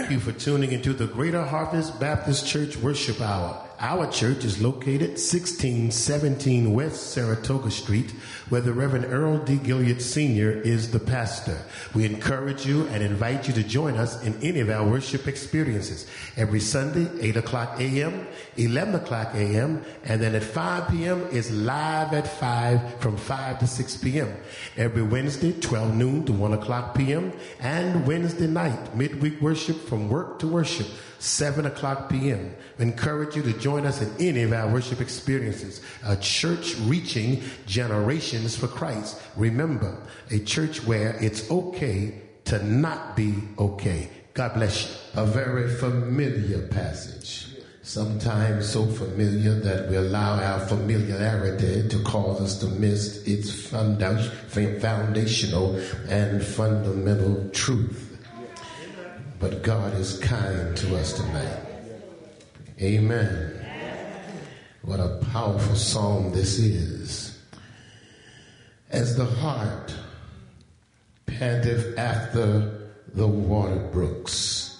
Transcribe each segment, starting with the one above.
Thank you for tuning into the Greater Harvest Baptist Church Worship Hour. Our church is located 1617 West Saratoga Street, where the Reverend Earl D. Gilliard Sr. is the pastor. We encourage you and invite you to join us in any of our worship experiences. Every Sunday, 8 o'clock a.m., 11 o'clock a.m., and then at 5 p.m. is live at 5 from 5 to 6 p.m. Every Wednesday, 12 noon to 1 o'clock p.m., and Wednesday night, midweek worship from work to worship, 7 o'clock p.m. We encourage you to join us in any of our worship experiences. A church reaching generations for Christ. Remember, a church where it's okay to not be okay. God bless you. A very familiar passage. Sometimes so familiar that we allow our familiarity to cause us to miss its foundational and fundamental truth. But God is kind to us tonight. Amen. What a powerful psalm this is. As the heart panteth after the water brooks,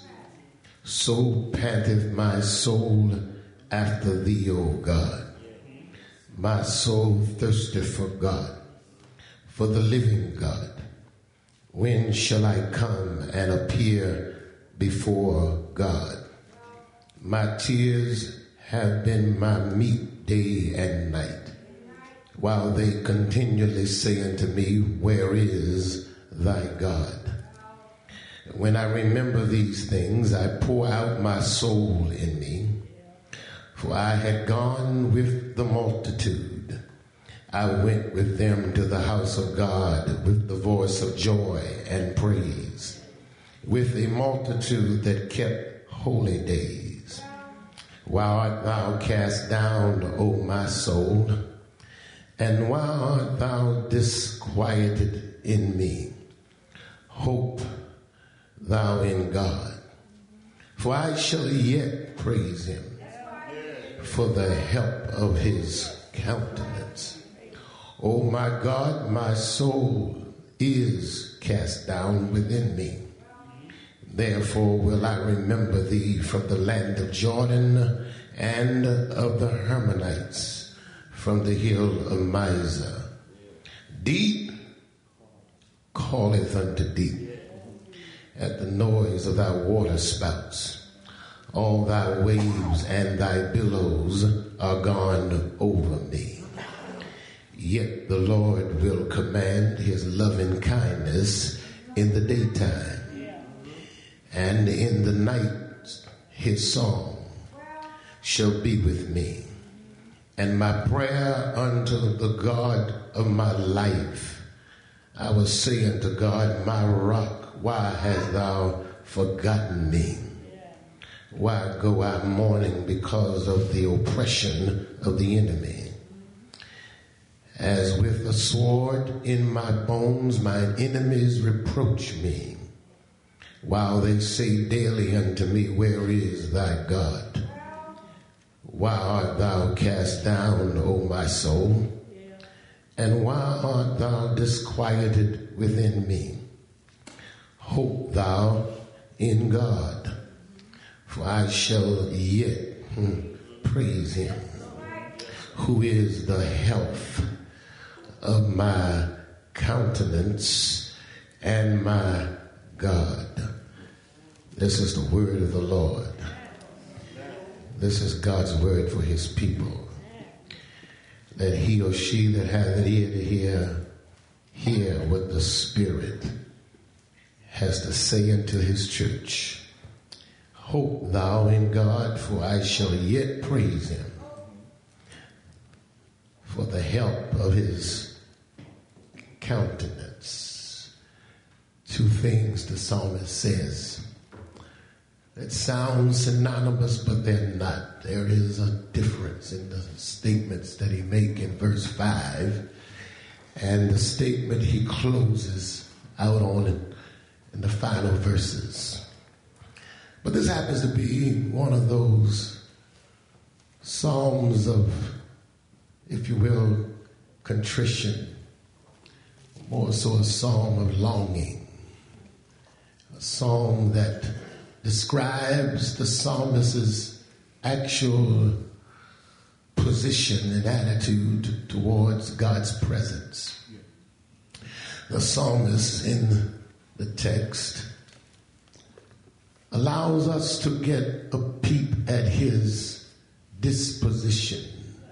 so panteth my soul after thee, O God. My soul thirsteth for God, for the living God. When shall I come and appear before God? My tears have been my meat day and night, while they continually say unto me, where is thy God? When I remember these things, I pour out my soul in me, for I had gone with the multitude. I went with them to the house of God with the voice of joy and praise, with a multitude that kept holy days. Why art thou cast down, O my soul? And why art thou disquieted in me? Hope thou in God, for I shall yet praise him for the help of his countenance. O my God, my soul is cast down within me. Therefore will I remember thee from the land of Jordan and of the Hermonites, from the hill of Mizah. Deep calleth unto deep at the noise of thy water spouts. All thy waves and thy billows are gone over me. Yet the Lord will command his loving kindness in the daytime, and in the night his song shall be with me. And my prayer unto the God of my life, I will say unto God, my rock, why hast thou forgotten me? Why go I mourning because of the oppression of the enemy? As with a sword in my bones, mine enemies reproach me, while they say daily unto me, where is thy God? Why art thou cast down, O my soul? And why art thou disquieted within me? Hope thou in God, for I shall yet praise him, who is the health of my countenance and my God. This is the word of the Lord. This is God's word for his people. Let he or she that hath an ear to hear what the Spirit has to say unto his church. Hope thou in God, for I shall yet praise him for the help of his countenance. Two things the psalmist says that sound synonymous, but they're not. There is a difference in the statements that he make in verse 5 and the statement he closes out on in the final verses. But this happens to be one of those psalms of, if you will, contrition, more so a psalm of longing, a psalm that describes the psalmist's actual position and attitude towards God's presence. The psalmist in the text allows us to get a peep at his disposition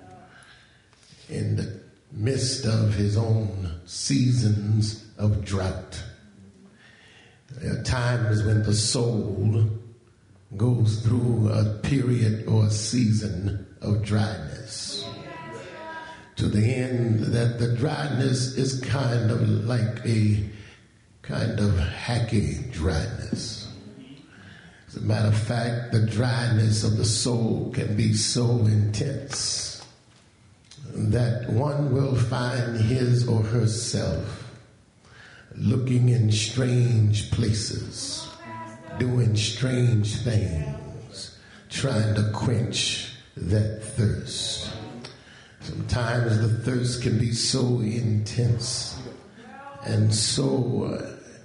in the midst of his own seasons of drought. There are times when the soul goes through a period or a season of dryness, to the end that the dryness is kind of like a kind of hacky dryness. As a matter of fact, the dryness of the soul can be so intense that one will find his or herself looking in strange places, doing strange things, trying to quench that thirst. Sometimes the thirst can be so intense and so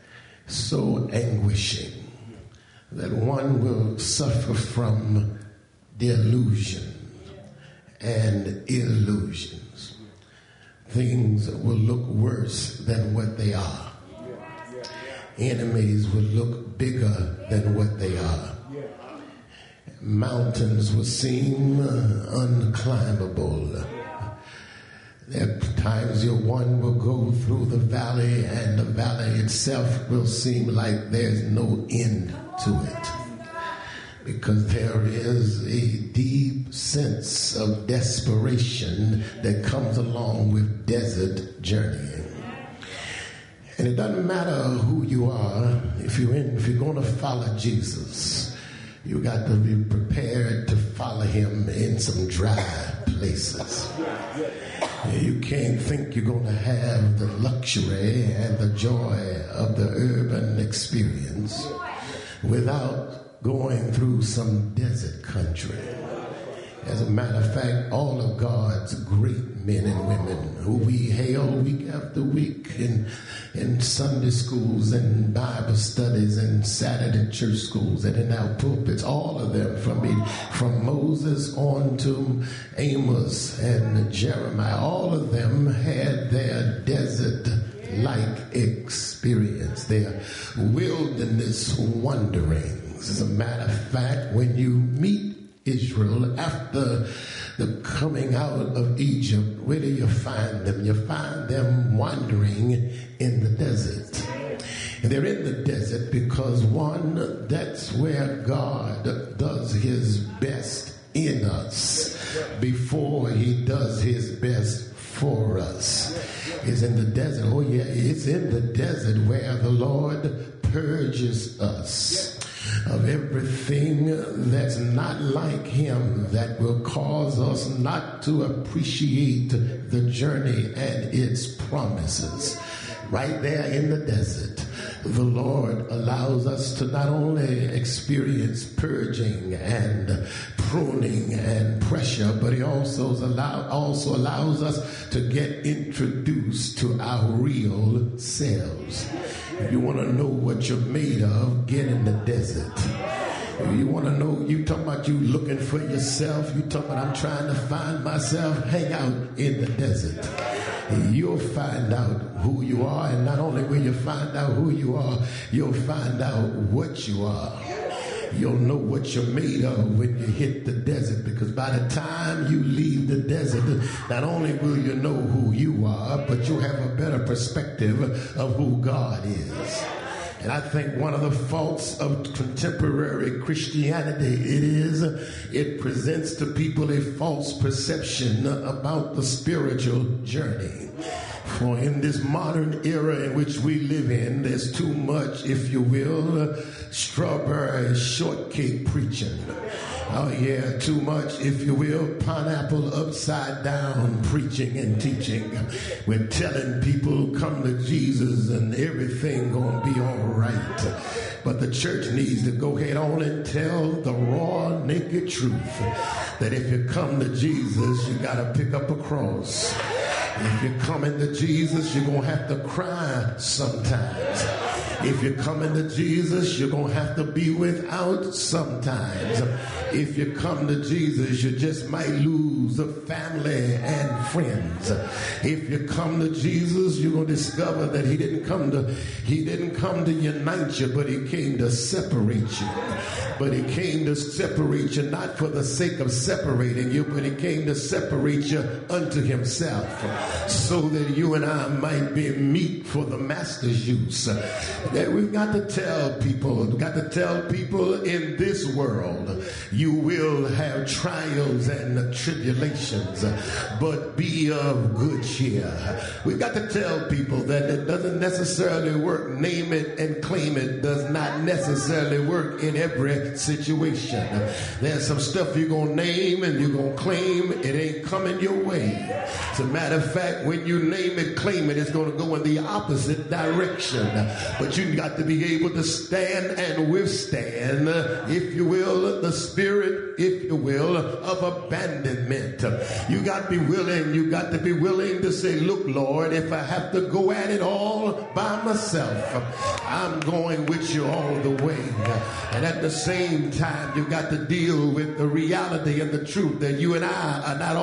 anguishing that one will suffer from delusion and illusions. Things will look worse than what they are. Enemies will look bigger than what they are. Mountains will seem unclimbable. There are times one will go through the valley and the valley itself will seem like there's no end to it, because there is a deep sense of desperation that comes along with desert journeying. And it doesn't matter who you are, if you're going to follow Jesus, you got to be prepared to follow him in some dry places. You can't think you're going to have the luxury and the joy of the urban experience without going through some desert country. As a matter of fact, all of God's great men and women who we hail week after week in Sunday schools and Bible studies and Saturday church schools and in our pulpits, all of them from Moses on to Amos and Jeremiah, all of them had their desert-like experience, their wilderness wanderings. As a matter of fact, when you meet Israel after the coming out of Egypt, where do you find them? You find them wandering in the desert. And they're in the desert because, one, that's where God does his best in us before he does his best for us. It's in the desert. Oh yeah, it's in the desert where the Lord purges us of everything that's not like him, that will cause us not to appreciate the journey and its promises. Right there in the desert, the Lord allows us to not only experience purging and pruning and pressure, but he also allows us to get introduced to our real selves. If you want to know what you're made of, get in the desert. If you want to know, you talking about you looking for yourself, you talking about I'm trying to find myself, hang out in the desert. You'll find out who you are, and not only will you find out who you are, you'll find out what you are. You'll know what you're made of when you hit the desert, because by the time you leave the desert, not only will you know who you are, but you'll have a better perspective of who God is. And I think one of the faults of contemporary Christianity it presents to people a false perception about the spiritual journey. For in this modern era in which we live in, there's too much, if you will, strawberry shortcake preaching. Oh yeah, too much, if you will, pineapple upside down preaching and teaching. We're telling people come to Jesus and everything gonna be all right. But the church needs to go ahead on and tell the raw, naked truth that if you come to Jesus, you gotta pick up a cross. If you're coming to Jesus, you're going to have to cry sometimes. If you're coming to Jesus, you're going to have to be without sometimes. If you come to Jesus, you just might lose a family and friends. If you come to Jesus, you're going to discover that he didn't come to unite you, but he came to separate you. But he came to separate you not for the sake of separating you, but he came to separate you unto himself, so that you and I might be meat for the master's use. That we've got to tell people, in this world, you will have trials and tribulations, but be of good cheer. We've got to tell people that it doesn't necessarily work. Name it and claim it does not necessarily work in every situation. There's some stuff you're going to name and you're going to claim, it ain't coming your way. As a matter of fact, when you name it, claim it, it's going to go in the opposite direction. But you got to be able to stand and withstand, if you will, the spirit, if you will, of abandonment. You got to be willing to say, look, Lord, if I have to go at it all by myself, I'm going with you all the way. And at the same time, you got to deal with the reality and the truth that you and I are not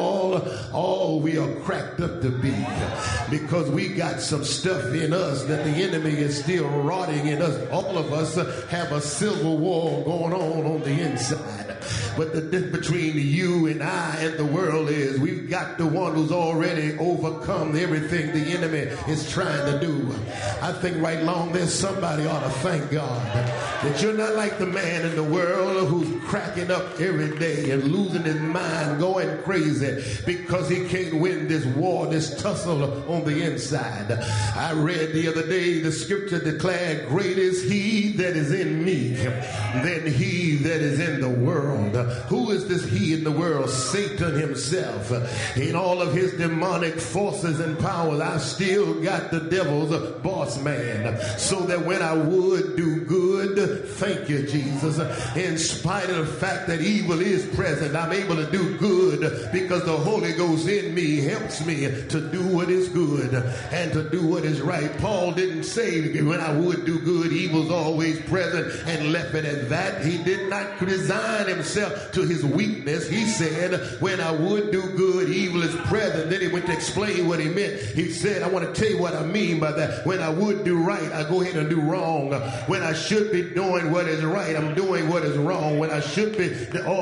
all we are cracked up to be, because we got some stuff in us that the enemy is still rotting in us. All of us have a civil war going on the inside. But the difference between you and I and the world is we've got the one who's already overcome everything the enemy is trying to do. I think right along there somebody ought to thank God that you're not like the man in the world who's cracking up every day and losing his mind, going crazy because he can't win this war, this tussle on the inside. I read the other day the scripture declared, great is he that is in me than he that is in the world. Who is this he in the world? Satan himself. In all of his demonic forces and powers, I still got the devil's boss man. So that when I would do good, thank you, Jesus, in spite of the fact that evil is present, I'm able to do good because the Holy Ghost in me helps me to do what is good and to do what is right. Paul didn't say when I would do good, evil's always present, and left it at that. He did not resign himself to his weakness. He said, when I would do good, evil is present. Then he went to explain what he meant. He said, I want to tell you what I mean by that. When I would do right, I go ahead and do wrong. When I should be doing what is right, I'm doing what is wrong. When I should be,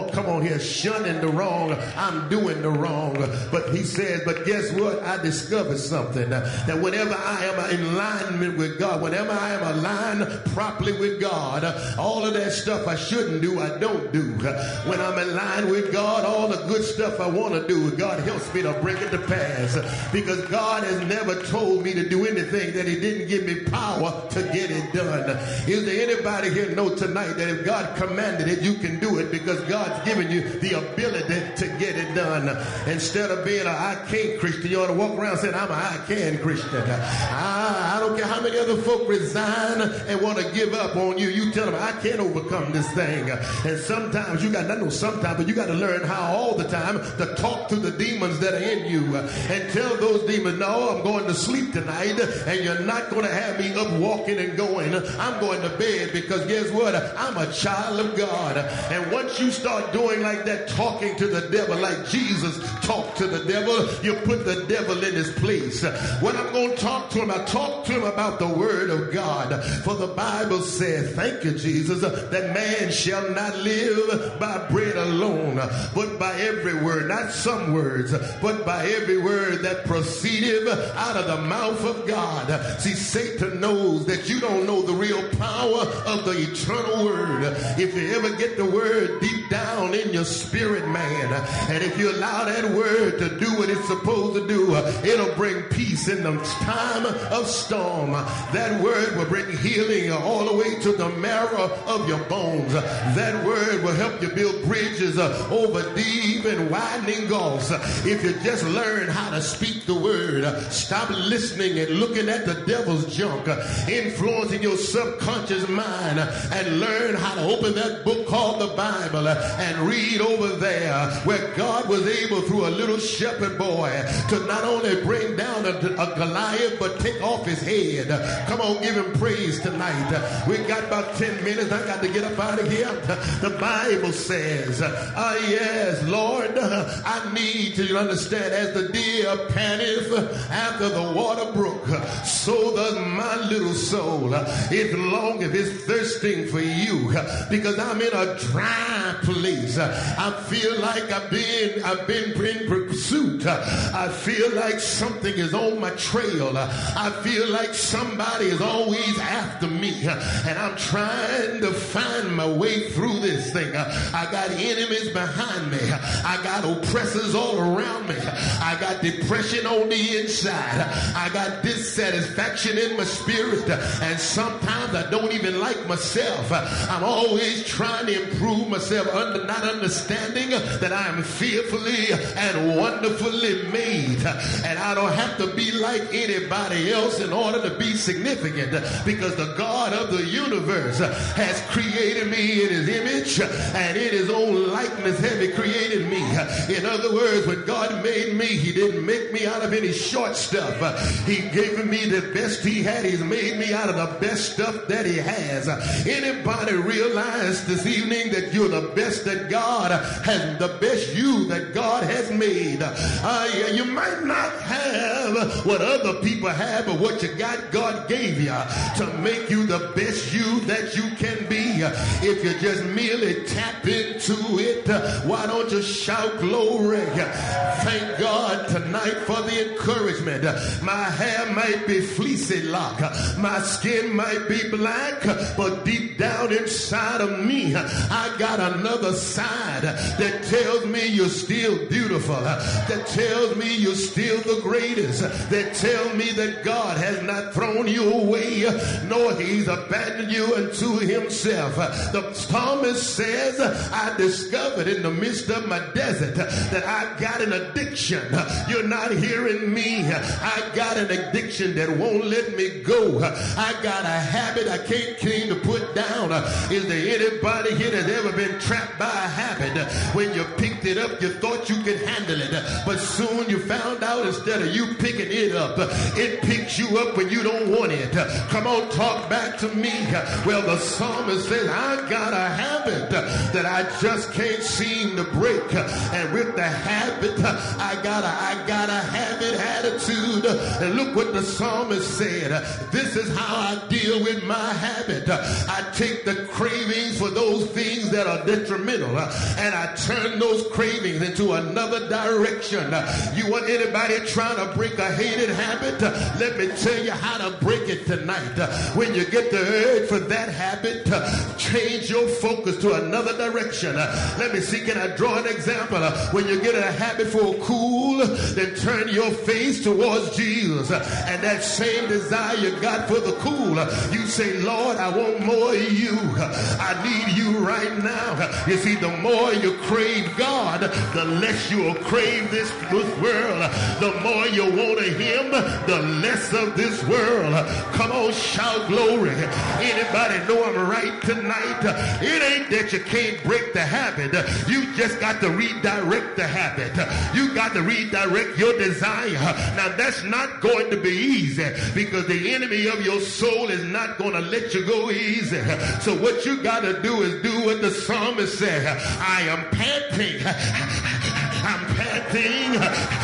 shunning the wrong, I'm doing the wrong. But he says, but guess what? I discovered something, that whenever I am in alignment with God, whenever I am aligned properly with God, all of that stuff I shouldn't do, I don't do. When I'm in line with God, all the good stuff I want to do, God helps me to bring it to pass, because God has never told me to do anything that he didn't give me power to get it done. Is there anybody here know tonight that if God commanded it, you can do it because God's given you the ability to get it done? Instead of being an I can't Christian, you ought to walk around saying, I'm an I can Christian. I don't care how many other folk resign and want to give up on you. You tell them, I can't overcome this thing. And sometimes you got to learn how all the time to talk to the demons that are in you and tell those demons, no, I'm going to sleep tonight and you're not going to have me up walking and going. I'm going to bed because guess what? I'm a child of God. And once you start doing like that, talking to the devil like Jesus talked to the devil, you put the devil in his place. When I'm going to talk to him, I talk to him about the word of God. For the Bible says, thank you, Jesus, that man shall not live by bread alone, but by every word, not some words, but by every word that proceedeth out of the mouth of God. See, Satan knows that you don't know the real power of the eternal word. If you ever get the word deep down in your spirit, man, and if you allow that word to do what it's supposed to do, it'll bring peace in the time of storm. That word will bring healing all the way to the marrow of your bones. That word will help you build build bridges over deep and widening gulfs. If you just learn how to speak the word, stop listening and looking at the devil's junk, influencing your subconscious mind, and learn how to open that book called the Bible and read over there where God was able through a little shepherd boy to not only bring down a Goliath but take off his head. Come on, give him praise tonight. We got about 10 minutes. I got to get up out of here. The Bible says, yes, Lord, I need to understand, as the deer panteth after the water brook, so does my little soul. It longeth, it's thirsting for you, because I'm in a dry place. I feel like I've been in pursuit. I feel like something is on my trail. I feel like somebody is always after me, and I'm trying to find my way through this thing. I got enemies behind me. I got oppressors all around me. I got depression on the inside. I got dissatisfaction in my spirit, and sometimes I don't even like myself. I'm always trying to improve myself, not understanding that I am fearfully and wonderfully made, and I don't have to be like anybody else in order to be significant, because the God of the universe has created me in his image, and in his own likeness have he created me. In other words, when God made me, he didn't make me out of any short stuff. He gave me the best he had. He's made me out of the best stuff that he has. Anybody realize this evening that you're the best that God has, the best you that God has made? You might not have what other people have, but what you got, God gave you to make you the best you that you can be. If you just merely tap into it, why don't you shout glory? Thank God tonight for the encouragement. My hair might be fleecy lock, my skin might be black, but deep down inside of me, I got another side that tells me you're still beautiful, that tells me you're still the greatest, that tells me that God has not thrown you away, nor he's abandoned you unto himself. The psalmist says, I discovered in the midst of my desert that I got an addiction. You're not hearing me. I got an addiction that won't let me go. I got a habit I can't seem to put down. Is there anybody here that's ever been trapped by a habit? When you picked it up, you thought you could handle it, but soon you found out instead of you picking it up, it picks you up when you don't want it. Come on, talk back to me. Well, the psalmist says, I got a habit that I just can't seem to break, and with the habit, I got a habit attitude. And look what the psalmist said. This is how I deal with my habit. I take the cravings for those things that are detrimental, and I turn those cravings into another direction. You want anybody trying to break a hated habit? Let me tell you how to break it tonight. When you get the urge for that habit, change your focus to another direction. Let me see, can I draw an example? When you get a habit for cool, then turn your face towards Jesus, and that same desire you got for the cool, you say, Lord, I want more of you. I need you right now. You see, the more you crave God, the less you'll crave this world. The more you want of him, the less of this world. Come on, shout glory. Anybody know I'm right tonight? It ain't that you can't break the habit. You just got to redirect the habit. You got to redirect your desire. Now, that's not going to be easy, because the enemy of your soul is not going to let you go easy. So what you got to do is do what the psalmist said. I am panting. I'm panting.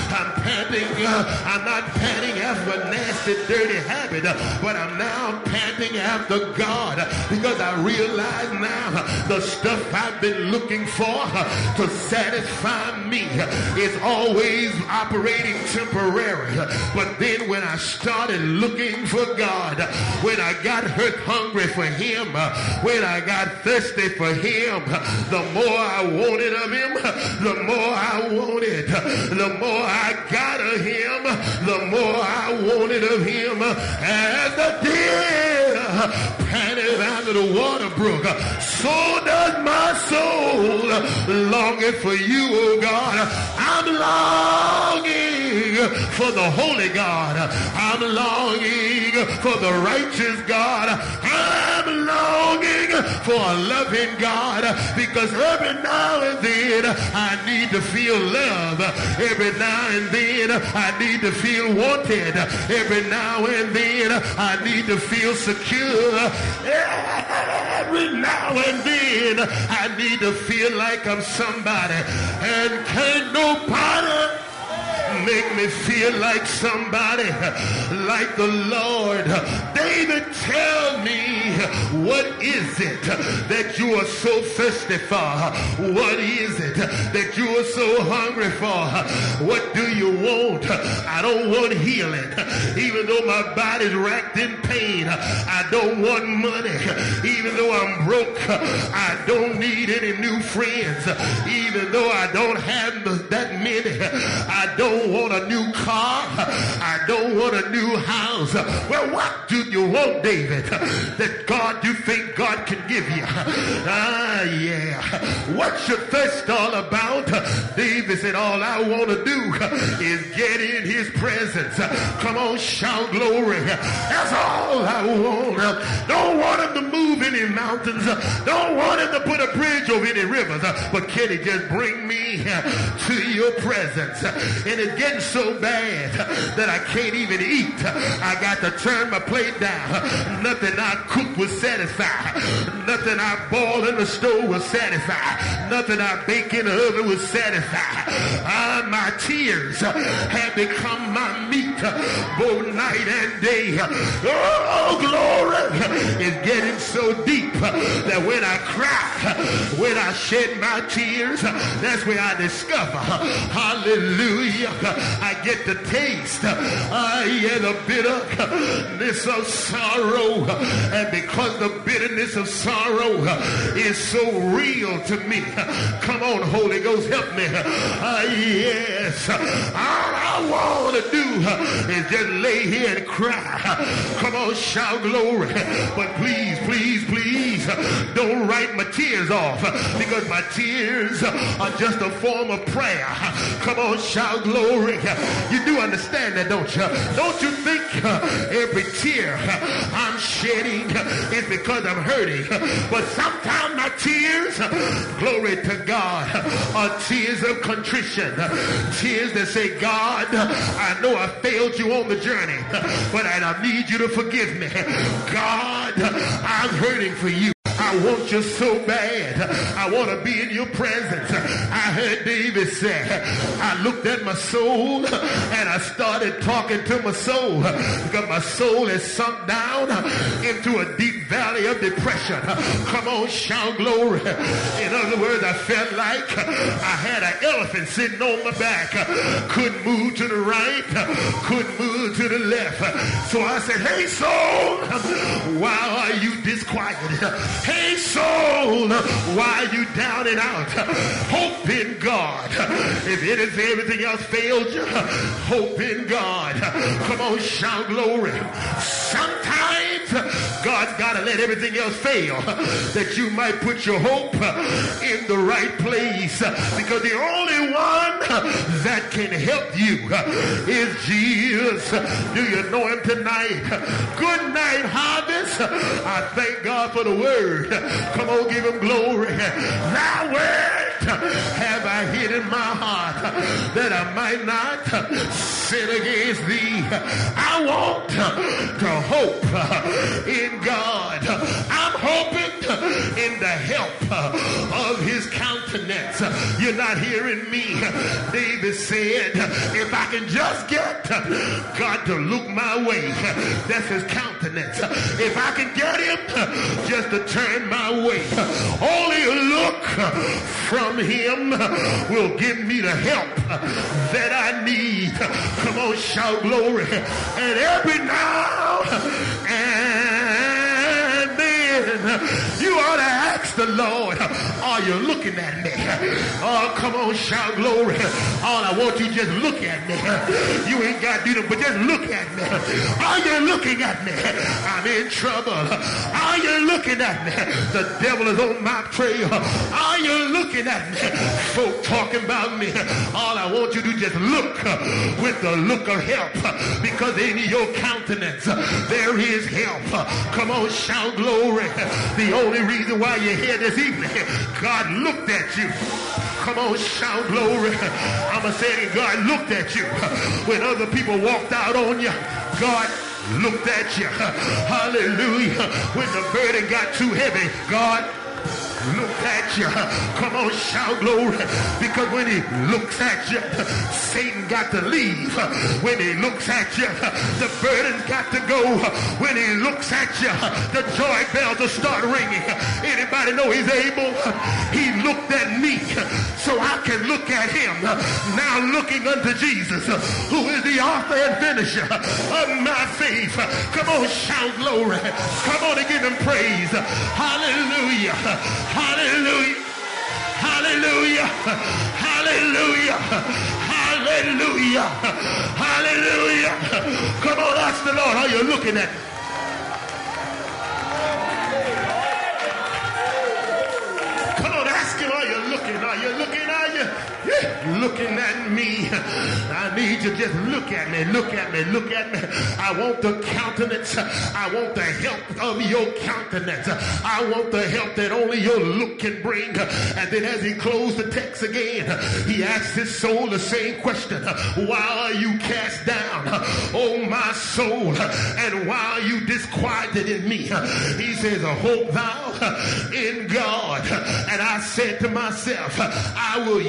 I'm not panting after a nasty, dirty habit, but I'm now panting after God, because I realize now the stuff I've been looking for to satisfy me is always operating temporary. But then when I started looking for God, when I got hungry for him, when I got thirsty for him, the more I wanted of him, the more I wanted, the more I got of him, the more I wanted of him. As the deer panted after the water brook, so does my soul longing for you, oh God. I'm longing for the holy God. I'm longing for the righteous God. I'm longing for a loving God, because every now and then I need to feel love. Every now and then I need to feel wanted. Every now and then I need to feel secure. Every now and then I need to feel like I'm somebody, and can't nobody make me feel like somebody like the Lord. David, tell me, what is it that you are so thirsty for? What is it that you are so hungry for? What do you want? I don't want healing, even though my body's racked in pain. I don't want money, even though I'm broke. I don't need any new friends, even though I don't have that many. I don't want a new car. I don't want a new house. Well, what do you want, David, that God, you think God can give you? Yeah. What's your thirst all about? David said, all I want to do is get in his presence. Come on, shout glory. That's all I want. Don't want him to move any mountains. Don't want him to put a bridge over any rivers. But can he just bring me to your presence? And it's getting so bad that I can't even eat. I got to turn my plate down. Nothing I cook will satisfy. Nothing I boil in the stove will satisfy. Nothing I bake in the oven will satisfy. My tears have become my meat both night and day. Oh, glory is getting so deep that when I cry, when I shed my tears, that's where I discover, hallelujah, I get to taste, the bitterness of sorrow. And because the bitterness of sorrow is so real to me, come on, Holy Ghost, help me. Yes, all I want to do is just lay here and cry. Come on, shout glory. But please, please, please, don't write my tears off, because my tears are just a form of prayer. Come on, shout glory. You do understand that, don't you? Don't you think every tear I'm shedding is because I'm hurting? But sometimes my tears, glory to God, are tears of contrition. Tears that say, God, I know I failed you on the journey, but I need you to forgive me. God, I'm hurting for you. I want you so bad. I want to be in your presence. I heard David say, I looked at my soul and I started talking to my soul, because my soul is sunk down into a deep valley of depression. Come on, shout glory. In other words, I felt like I had an elephant sitting on my back. Couldn't move to the right, couldn't move to the left. So I said, hey soul, why are you disquieted? Hey soul, why are you down and out? Hope in God. If everything else failed you, hope in God. Come on, shout glory. Sometimes God's got to let everything else fail, that you might put your hope in the right place, because the only one that can help you is Jesus. Do you know him tonight? Good night, Harvest. I thank God for the word. Come on, give him glory. Thy word have I hid in my heart, that I might not sin against thee. I want to hope in God. I'm hoping in the help of his countenance. You're not hearing me. David said, if I can just get God to look my way, that's his countenance. If I can get him just to turn my way, only a look from him will give me the help that I need. Come on, shout glory. And every now and then You ought to ask the Lord, are you looking at me? Oh, come on, shout glory. All I want you just look at me. You ain't got to do that, but just look at me. Are you looking at me? I'm in trouble. Are you looking at me? The devil is on my trail. Are you looking at me? Folk talking about me. All I want you to do just look with the look of help, because in your countenance there is help. Come on, shout glory. The only reason why you're here this evening, God looked at you. Come on, shout glory. I'm going to say it, God looked at you. When other people walked out on you, God looked at you. Hallelujah. When the burden got too heavy, God looked at you. Come on, shout glory. Because when he looks at you, Satan got to leave. When he looks at you, the burden's got to go. When he looks at you, the joy bells will start ringing. Anybody know he's able? He looked at me so I can look at him. Now looking unto Jesus, who is the author and finisher of my faith. Come on, shout glory. Come on and give him praise. Hallelujah. Hallelujah. Hallelujah. Hallelujah. Hallelujah. Hallelujah. Come on, ask the Lord, are you looking at me? Come on, ask him, are you looking? Are you looking? Are you looking at me? I need you to just look at me. Look at me. Look at me. I want the countenance. I want the help of your countenance. I want the help that only your look can bring. And then as he closed the text again, he asked his soul the same question. Why are you cast down, oh my soul? And why are you disquieted in me? He says, hope thou in God. And I said to myself, I will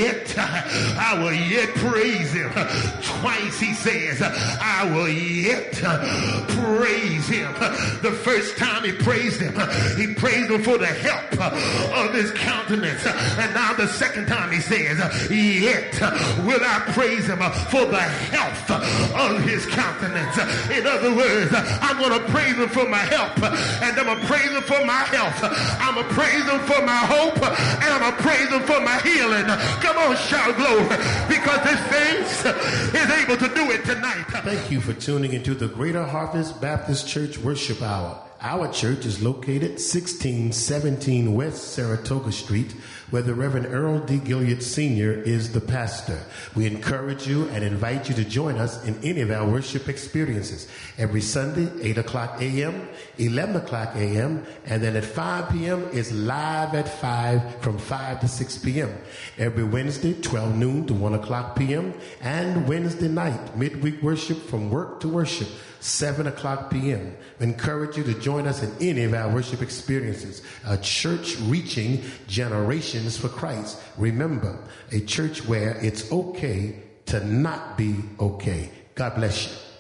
yet praise him. Twice he says, I will yet praise him. The first time he praised him for the help of his countenance. And now the second time he says, yet will I praise him for the health of his countenance. In other words, I'm going to praise him for my help, and I'm going to praise him for my health. I'm going to praise him for my hope, and I'm going to praise him for my healing. Come on, shout glory, because this face is able to do it tonight. Thank you for tuning into the Greater Harvest Baptist Church Worship Hour. Our church is located 1617 West Saratoga Street, where the Reverend Earl D. Gilliard Sr. is the pastor. We encourage you and invite you to join us in any of our worship experiences. Every Sunday, 8 o'clock a.m., 11 o'clock a.m., and then at 5 p.m. is live at 5 from 5 to 6 p.m. Every Wednesday, 12 noon to 1 o'clock p.m., and Wednesday night, midweek worship from work to worship, 7 o'clock p.m. We encourage you to join us in any of our worship experiences. A church reaching generations for Christ. Remember, a church where it's okay to not be okay. God bless you.